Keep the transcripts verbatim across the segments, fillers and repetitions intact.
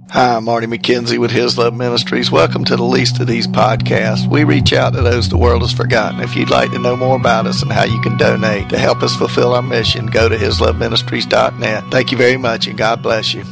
Hi, I'm Marty McKenzie with His Love Ministries. Welcome to the Least of These podcasts. We reach out to those the world has forgotten. If you'd like to know more about us and how you can donate to help us fulfill our mission, go to his love ministries dot net. Thank you very much, and God bless you.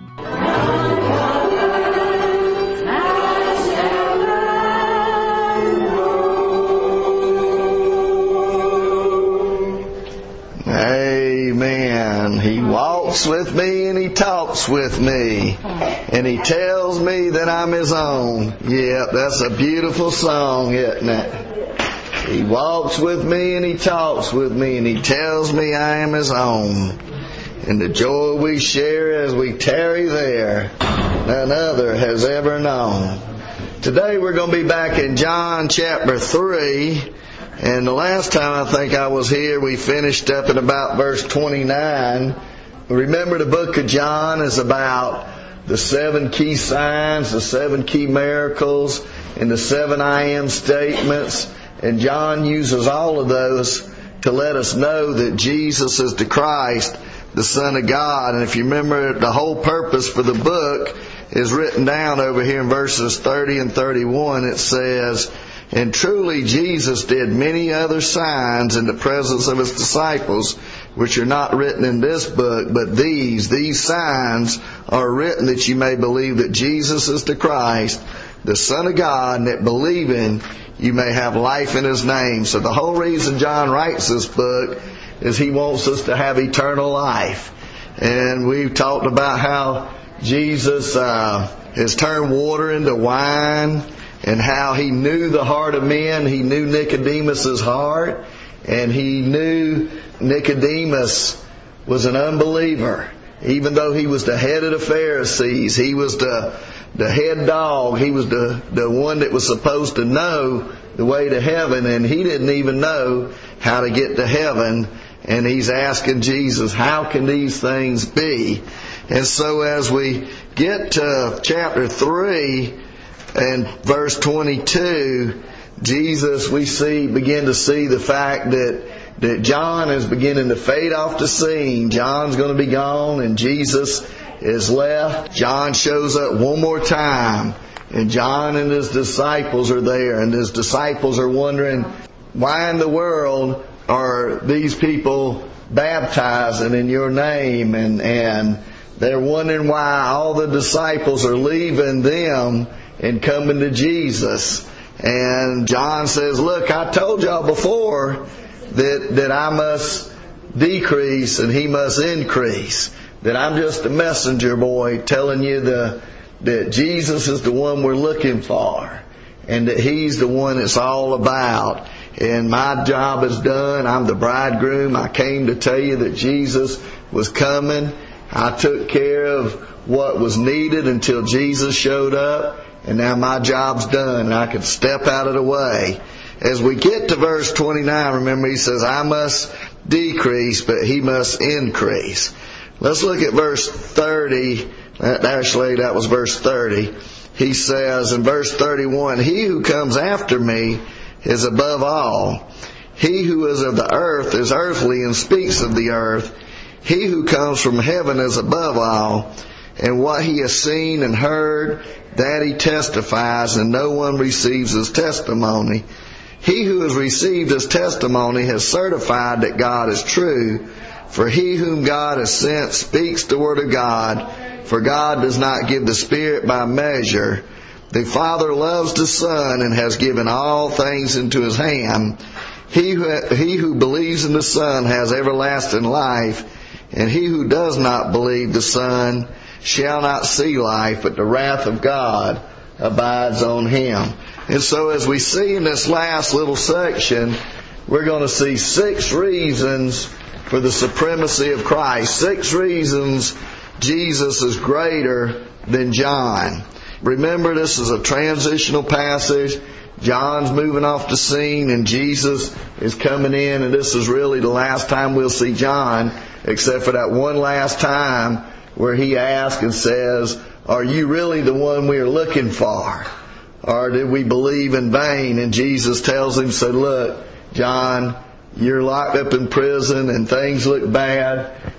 Amen. He walks with me and He talks with me, and He tells me that I'm His own. Yeah, that's a beautiful song, isn't it? He walks with me and He talks with me, and He tells me I am His own. And the joy we share as we tarry there, none other has ever known. Today we're going to be back in John chapter three. And the last time I think I was here, we finished up at about verse twenty-nine. Remember, the book of John is about the seven key signs, the seven key miracles, and the seven I am statements. And John uses all of those to let us know that Jesus is the Christ, the Son of God. And if you remember, the whole purpose for the book is written down over here in verses thirty and thirty-one. It says, "And truly Jesus did many other signs in the presence of His disciples, which are not written in this book, but these, these signs are written that you may believe that Jesus is the Christ, the Son of God, and that believing you may have life in His name." So the whole reason John writes this book is he wants us to have eternal life. And we've talked about how Jesus uh, has turned water into wine, and how He knew the heart of men. He knew Nicodemus's heart, and He knew Nicodemus was an unbeliever. Even though he was the head of the Pharisees, he was the the head dog, he was the, the one that was supposed to know the way to heaven, and he didn't even know how to get to heaven. And he's asking Jesus, how can these things be? And so as we get to chapter three, and verse twenty-two, Jesus, we see, begin to see the fact that, that John is beginning to fade off the scene. John's going to be gone, and Jesus is left. John shows up one more time, and John and his disciples are there, and his disciples are wondering, why in the world are these people baptizing in your name? And, and they're wondering why all the disciples are leaving them and coming to Jesus. And John says, look, I told y'all before that, that I must decrease and He must increase. That I'm just a messenger boy telling you the, that Jesus is the one we're looking for, and that He's the one it's all about. And my job is done. I'm the bridegroom. I came to tell you that Jesus was coming. I took care of what was needed until Jesus showed up. And now my job's done, and I can step out of the way. As we get to verse twenty-nine, remember He says, I must decrease, but He must increase. Let's look at verse thirty. Actually, that was verse thirty. He says in verse thirty-one, He who comes after me is above all. He who is of the earth is earthly and speaks of the earth. He who comes from heaven is above all. And what he has seen and heard, that he testifies, and no one receives his testimony. He who has received his testimony has certified that God is true. For he whom God has sent speaks the word of God. For God does not give the Spirit by measure. The Father loves the Son and has given all things into His hand. He who, he who believes in the Son has everlasting life. And he who does not believe the Son shall not see life, but the wrath of God abides on him. And so as we see in this last little section, we're going to see six reasons for the supremacy of Christ. Six reasons Jesus is greater than John. Remember, this is a transitional passage. John's moving off the scene, and Jesus is coming in, and this is really the last time we'll see John, except for that one last time where he asks and says, are you really the one we are looking for? Or did we believe in vain? And Jesus tells him, said, look, John, you're locked up in prison and things look bad.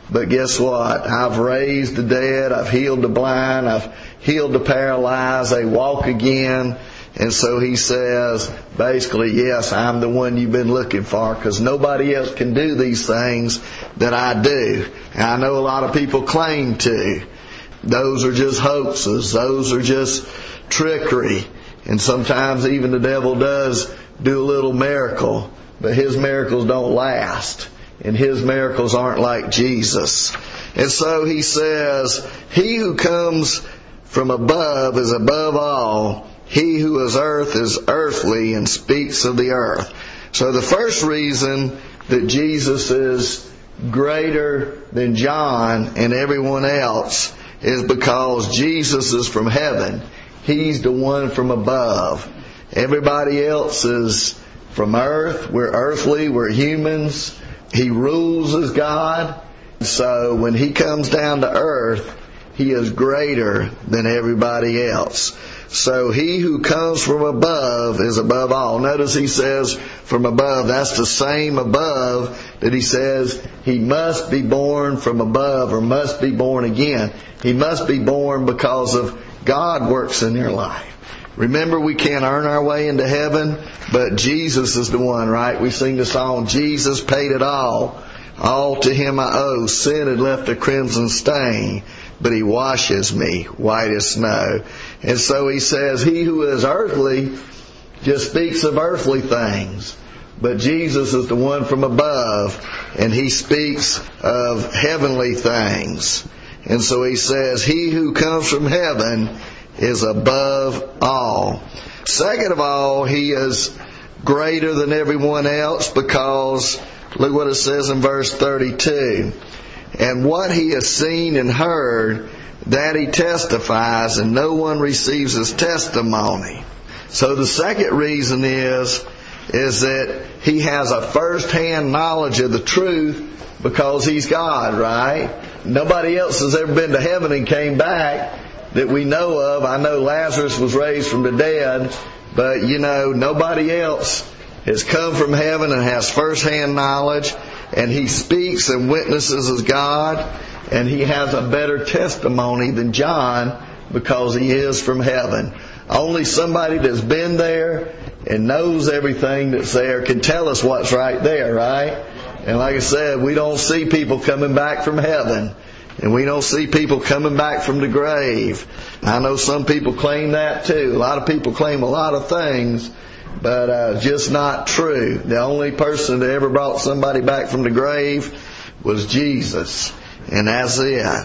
But guess what? I've raised the dead, I've healed the blind, I've healed the paralyzed, they walk again. And so he says, basically, yes, I'm the one you've been looking for, because nobody else can do these things that I do. And I know a lot of people claim to. Those are just hoaxes. Those are just trickery. And sometimes even the devil does do a little miracle, but his miracles don't last. And his miracles aren't like Jesus. And so he says, he who comes from above is above all. He who is earth is earthly and speaks of the earth. So the first reason that Jesus is greater than John and everyone else is because Jesus is from heaven. He's the one from above. Everybody else is from earth. We're earthly. We're humans. He rules as God. So when He comes down to earth, He is greater than everybody else. So he who comes from above is above all. Notice he says from above. That's the same above that he says he must be born from above or must be born again. He must be born because of God works in your life. Remember, we can't earn our way into heaven, but Jesus is the one, right? We sing the song, Jesus paid it all. All to Him I owe. Sin had left a crimson stain, but He washes me white as snow. And so he says, he who is earthly just speaks of earthly things. But Jesus is the one from above, and He speaks of heavenly things. And so he says, he who comes from heaven is above all. Second of all, He is greater than everyone else because, look what it says in verse thirty-two. And what He has seen and heard, that He testifies, and no one receives His testimony. So the second reason is, is that He has a first-hand knowledge of the truth because He's God, right? Nobody else has ever been to heaven and came back that we know of. I know Lazarus was raised from the dead, but you know, nobody else has come from heaven and has first-hand knowledge, and He speaks and witnesses as God, and He has a better testimony than John because He is from heaven. Only somebody that's been there and knows everything that's there can tell us what's right there, right? And like I said, we don't see people coming back from heaven. And we don't see people coming back from the grave. I know some people claim that too. A lot of people claim a lot of things, but uh, just not true. The only person that ever brought somebody back from the grave was Jesus. And that's it.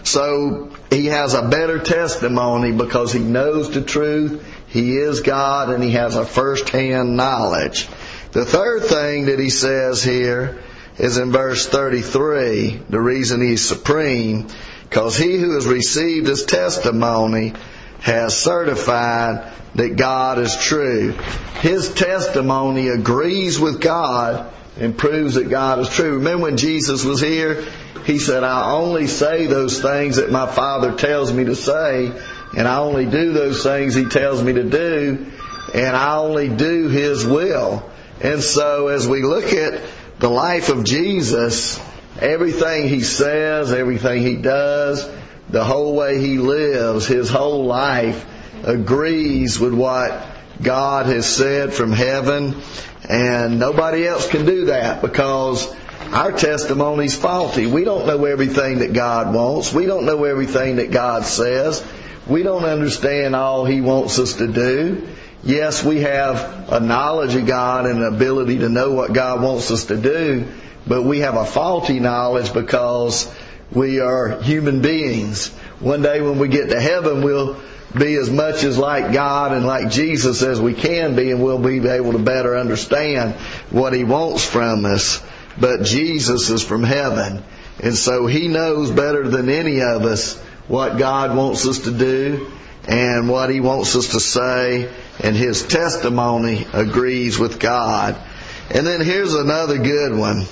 So He has a better testimony because He knows the truth. He is God, and He has a first-hand knowledge. The third thing that He says here is in verse thirty-three, the reason He's supreme, because He who has received His testimony has certified that God is true. His testimony agrees with God and proves that God is true. Remember when Jesus was here, He said, I only say those things that my Father tells me to say, and I only do those things He tells me to do, and I only do His will. And so as we look at the life of Jesus, everything He says, everything He does, the whole way He lives, His whole life agrees with what God has said from heaven. And nobody else can do that because our testimony's faulty. We don't know everything that God wants. We don't know everything that God says. We don't understand all He wants us to do. Yes, we have a knowledge of God and an ability to know what God wants us to do, but we have a faulty knowledge because we are human beings. One day when we get to heaven, we'll be as much as like God and like Jesus as we can be, and we'll be able to better understand what He wants from us. But Jesus is from heaven, and so He knows better than any of us what God wants us to do and what He wants us to say, and His testimony agrees with God. And then here's another good one.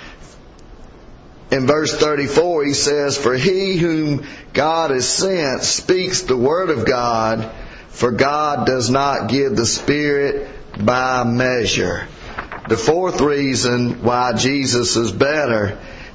In verse thirty-four, He says, for He whom God has sent speaks the word of God, for God does not give the Spirit by measure. The fourth reason why Jesus is better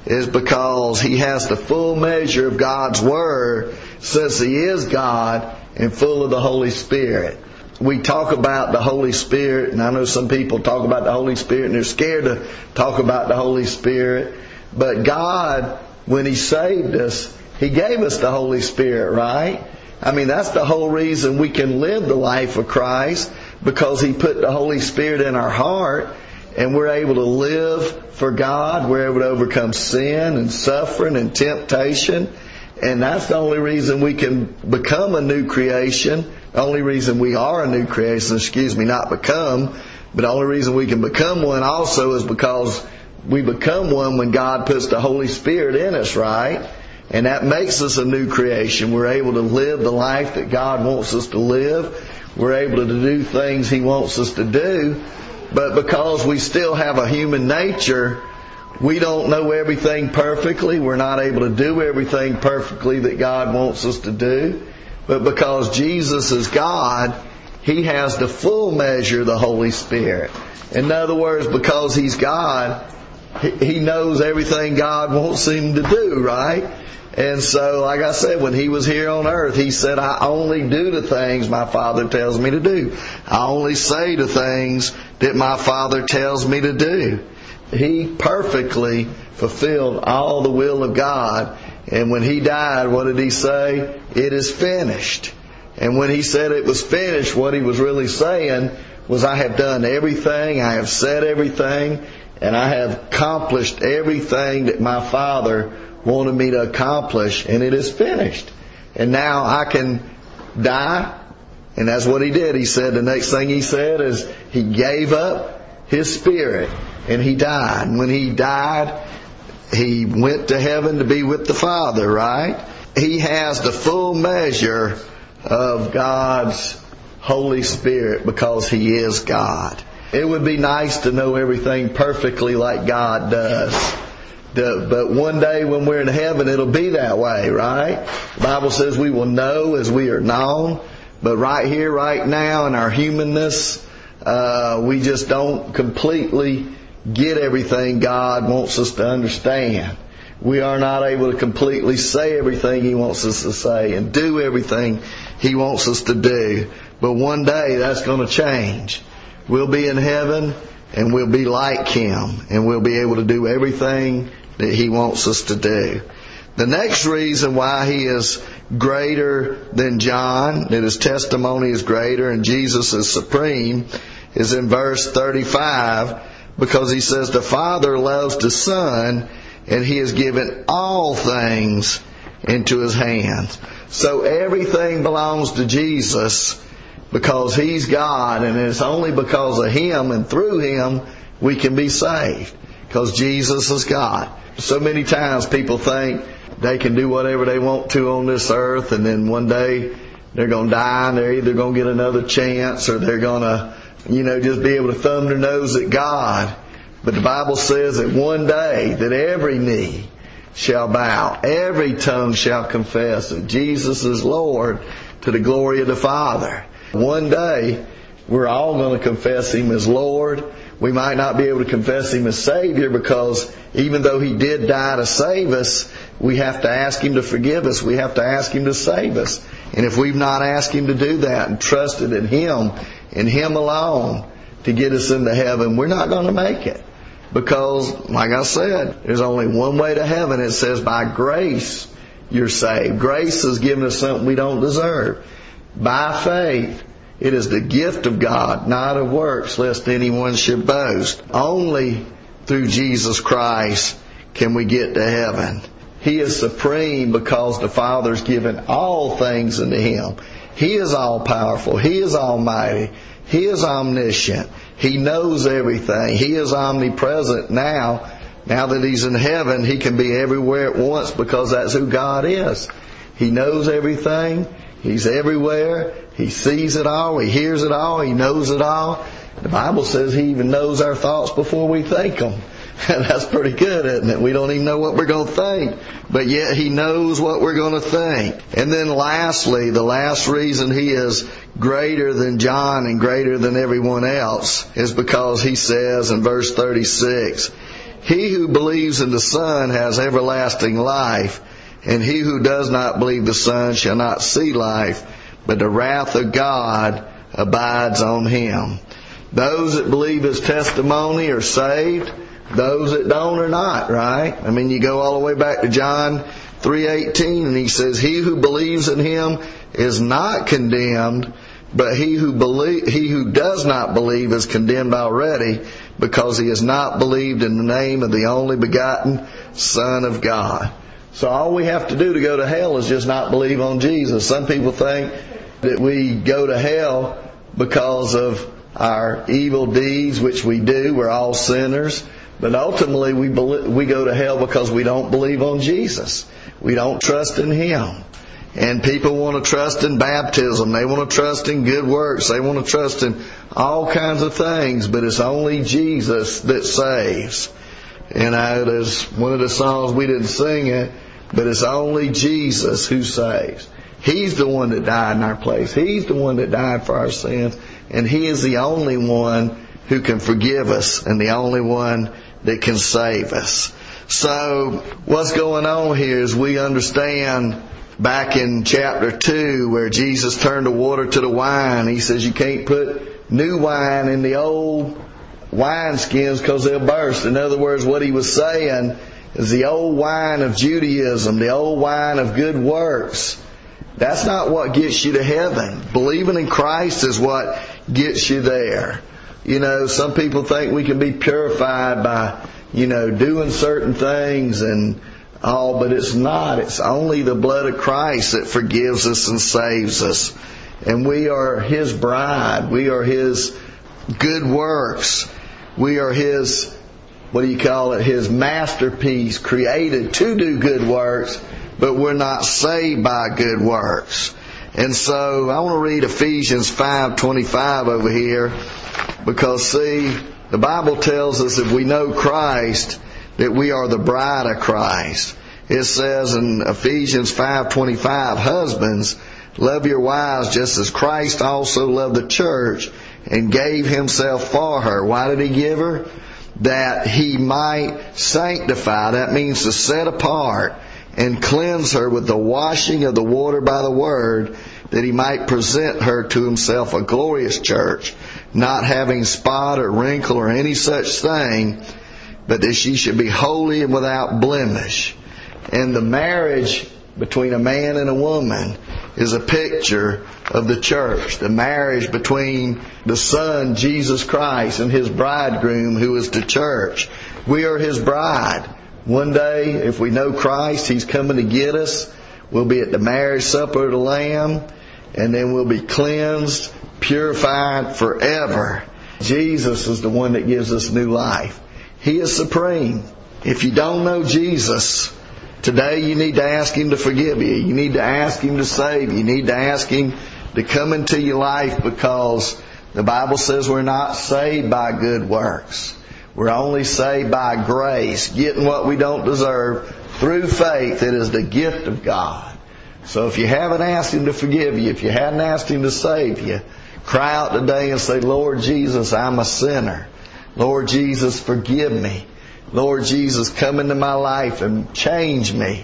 is because he has the full measure of God's Word, since he is God and full of the Holy Spirit. We talk about the Holy Spirit, and I know some people talk about the Holy Spirit and they're scared to talk about the Holy Spirit. But God, when He saved us, He gave us the Holy Spirit, right? I mean, that's the whole reason we can live the life of Christ, because He put the Holy Spirit in our heart, and we're able to live for God. We're able to overcome sin and suffering and temptation. And that's the only reason we can become a new creation. The only reason we are a new creation, excuse me, not become, but the only reason we can become one also is because we become one when God puts the Holy Spirit in us, right? And that makes us a new creation. We're able to live the life that God wants us to live. We're able to do things He wants us to do. But because we still have a human nature, we don't know everything perfectly. We're not able to do everything perfectly that God wants us to do. But because Jesus is God, He has the full measure of the Holy Spirit. In other words, because He's God, He knows everything God wants Him to do, right? And so, like I said, when He was here on earth, He said, I only do the things my Father tells me to do. I only say the things that my Father tells me to do. He perfectly fulfilled all the will of God. And when He died, what did He say? It is finished. And when He said it was finished, what He was really saying was, I have done everything, I have said everything, and I have accomplished everything that my Father wanted me to accomplish, and it is finished. And now I can die, and that's what He did. He said, the next thing He said is He gave up His Spirit, and He died. And when He died, He went to heaven to be with the Father, right? He has the full measure of God's Holy Spirit because He is God. It would be nice to know everything perfectly like God does. But one day when we're in heaven, it'll be that way, right? The Bible says we will know as we are known. But right here, right now, in our humanness, uh, we just don't completely get everything God wants us to understand. We are not able to completely say everything He wants us to say and do everything He wants us to do. But one day that's going to change. We'll be in heaven and we'll be like Him, and we'll be able to do everything that He wants us to do. The next reason why He is greater than John, that His testimony is greater and Jesus is supreme, is in verse thirty-five, because He says, the Father loves the Son, and He has given all things into His hands. So everything belongs to Jesus because He's God, and it's only because of Him and through Him we can be saved, because Jesus is God. So many times people think they can do whatever they want to on this earth, and then one day they're going to die, and they're either going to get another chance, or they're going to, you know, just be able to thumb their nose at God. But the Bible says that one day that every knee shall bow, every tongue shall confess that Jesus is Lord, to the glory of the Father. One day we're all going to confess Him as Lord. We might not be able to confess Him as Savior, because even though He did die to save us, we have to ask Him to forgive us. We have to ask Him to save us. And if we've not asked Him to do that and trusted in Him and Him alone to get us into heaven, we're not going to make it. Because, like I said, there's only one way to heaven. It says by grace you're saved. Grace has given us something we don't deserve. By faith, it is the gift of God, not of works, lest anyone should boast. Only through Jesus Christ can we get to heaven. He is supreme because the Father's given all things unto Him. He is all-powerful. He is almighty. He is omniscient. He knows everything. He is omnipresent now. Now that He's in heaven, He can be everywhere at once, because that's who God is. He knows everything. He's everywhere. He sees it all. He hears it all. He knows it all. The Bible says He even knows our thoughts before we think them. That's pretty good, isn't it? We don't even know what we're going to think, but yet He knows what we're going to think. And then lastly, the last reason He is greater than John and greater than everyone else is because He says in verse thirty-six, He who believes in the Son has everlasting life, and he who does not believe the Son shall not see life, but the wrath of God abides on him. Those that believe his testimony are saved. Those that don't are not, right? I mean, you go all the way back to John three eighteen, and he says, he who believes in him is not condemned, but he who believe, he who does not believe is condemned already, because he has not believed in the name of the only begotten Son of God. So all we have to do to go to hell is just not believe on Jesus. Some people think that we go to hell because of our evil deeds, which we do. We're all sinners. But ultimately, we believe, we go to hell because we don't believe on Jesus. We don't trust in him. And people want to trust in baptism. They want to trust in good works. They want to trust in all kinds of things. But it's only Jesus that saves. And I, there's one of the songs, we didn't sing it, but it's only Jesus who saves. He's the one that died in our place. He's the one that died for our sins. And he is the only one who can forgive us and the only one that can save us. So what's going on here is we understand back in chapter two where Jesus turned the water to the wine. He says you can't put new wine in the old wineskins because they'll burst. In other words, what he was saying is the old wine of Judaism, the old wine of good works, that's not what gets you to heaven. Believing in Christ is what gets you there. You know, some people think we can be purified by, you know, doing certain things and all, but it's not. It's only the blood of Christ that forgives us and saves us. And we are his bride. We are his good works. We are his, what do you call it, his masterpiece, created to do good works, but we're not saved by good works. And so I want to read Ephesians five twenty-five over here, because see, the Bible tells us if we know Christ, that we are the bride of Christ. It says in Ephesians five twenty-five, husbands, love your wives just as Christ also loved the church and gave himself for her. Why did he give her? That he might sanctify, that means to set apart, and cleanse her with the washing of the water by the word, that he might present her to himself a glorious church, not having spot or wrinkle or any such thing, but that she should be holy and without blemish. And the marriage between a man and a woman is a picture of the church. The marriage between the Son, Jesus Christ, and his bridegroom, who is the church. We are his bride. One day, if we know Christ, he's coming to get us. We'll be at the marriage supper of the Lamb, and then we'll be cleansed, purified forever. Jesus is the one that gives us new life. He is supreme. If you don't know Jesus, today you need to ask him to forgive you. You need to ask him to save you. You need to ask him to come into your life, because the Bible says we're not saved by good works. We're only saved by grace, getting what we don't deserve through faith. It is the gift of God. So if you haven't asked him to forgive you, if you hadn't asked him to save you, cry out today and say, Lord Jesus, I'm a sinner. Lord Jesus, forgive me. Lord Jesus, come into my life and change me,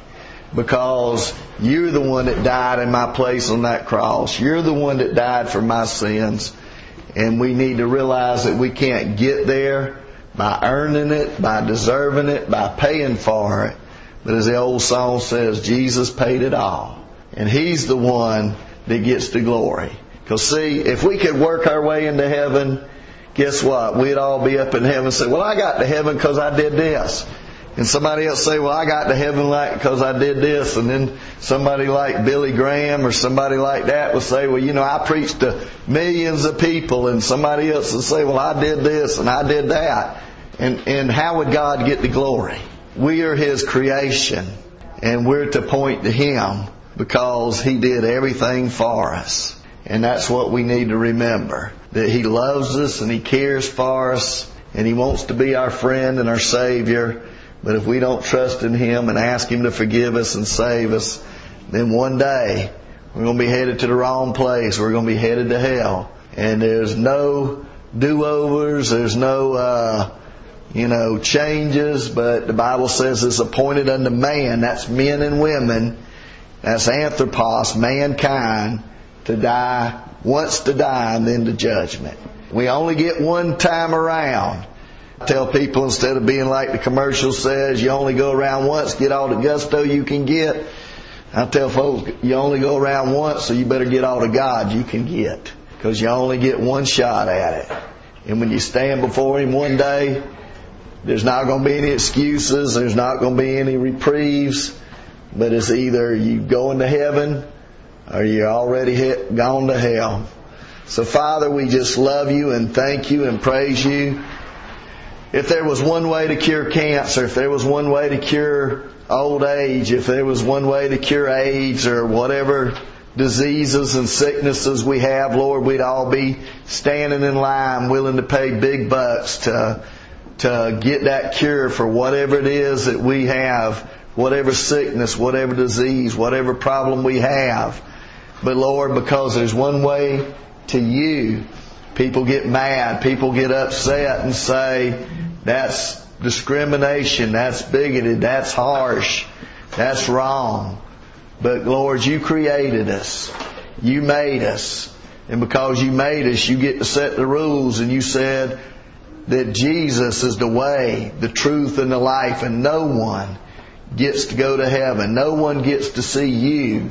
because you're the one that died in my place on that cross. You're the one that died for my sins. And we need to realize that we can't get there by earning it, by deserving it, by paying for it. But as the old song says, Jesus paid it all. And he's the one that gets the glory. Because see, if we could work our way into heaven, guess what? We'd all be up in heaven and say, well, I got to heaven because I did this. And somebody else say, well, I got to heaven like because I did this. And then somebody like Billy Graham or somebody like that will say, well, you know, I preached to millions of people. And somebody else will say, well, I did this and I did that. And, and how would God get the glory? We are his creation, and we're to point to him because he did everything for us. And that's what we need to remember, that he loves us and he cares for us and he wants to be our friend and our Savior. But if we don't trust in him and ask him to forgive us and save us, then one day we're going to be headed to the wrong place. We're going to be headed to hell. And there's no do-overs. There's no, uh, you know, changes, but the Bible says it's appointed unto man, that's men and women, that's anthropos, mankind, to die, once to die and then to judgment. We only get one time around. I tell people, instead of being like the commercial says, you only go around once, get all the gusto you can get. I tell folks, you only go around once, so you better get all the God you can get, because you only get one shot at it. And when you stand before Him one day, there's not going to be any excuses, there's not going to be any reprieves, but it's either you going to heaven or you're already hit, gone to hell. So Father, we just love You and thank You and praise You. If there was one way to cure cancer, if there was one way to cure old age, if there was one way to cure AIDS or whatever diseases and sicknesses we have, Lord, we'd all be standing in line willing to pay big bucks to to get that cure for whatever it is that we have, whatever sickness, whatever disease, whatever problem we have. But Lord, because there's one way to You, people get mad, people get upset and say, that's discrimination, that's bigoted, that's harsh, that's wrong. But Lord, You created us. You made us. And because You made us, You get to set the rules. And You said that Jesus is the way, the truth, and the life. And no one gets to go to heaven. No one gets to see You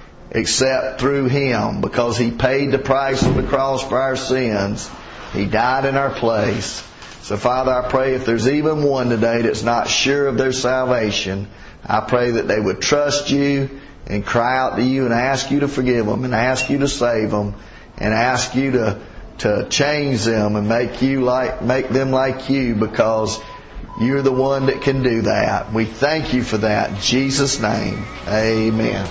except through Him, because He paid the price on the cross for our sins. He died in our place. So Father, I pray if there's even one today that's not sure of their salvation, I pray that they would trust You and cry out to You and ask You to forgive them and ask You to save them and ask You to to change them and make you like make them like You, because You're the one that can do that. We thank You for that. In Jesus' name, amen.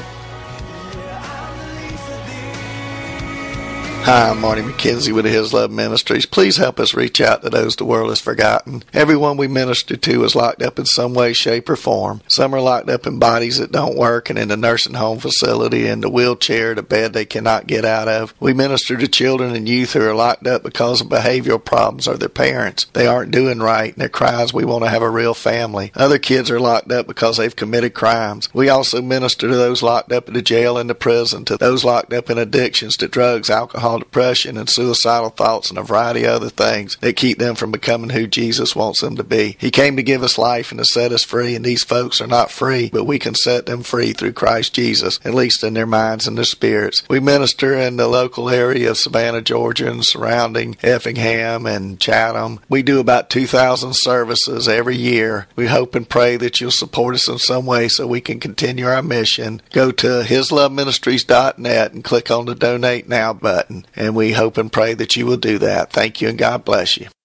Hi, I'm Marty McKenzie with His Love Ministries. Please help us reach out to those the world has forgotten. Everyone we minister to is locked up in some way, shape, or form. Some are locked up in bodies that don't work and in a nursing home facility, in the wheelchair, the bed they cannot get out of. We minister to children and youth who are locked up because of behavioral problems or their parents. They aren't doing right and their cries, we want to have a real family. Other kids are locked up because they've committed crimes. We also minister to those locked up in the jail and the prison, to those locked up in addictions to drugs, alcohol, depression, and suicidal thoughts, and a variety of other things that keep them from becoming who Jesus wants them to be. He came to give us life and to set us free, and these folks are not free, but we can set them free through Christ Jesus, at least in their minds and their spirits. We minister in the local area of Savannah, Georgia, and surrounding Effingham and Chatham. We do about two thousand services every year. We hope and pray that you'll support us in some way so we can continue our mission. Go to his love ministries dot net and click on the Donate Now button. And we hope and pray that you will do that. Thank you, and God bless you.